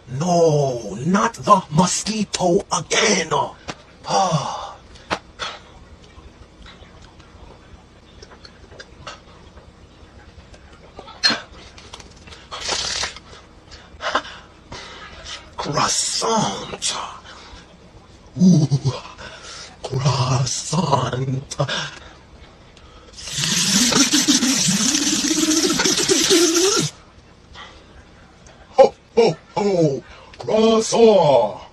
No, not the mosquito again. Ah. Croissant. Ooh, croissant. Ho, ho, ho, croissant.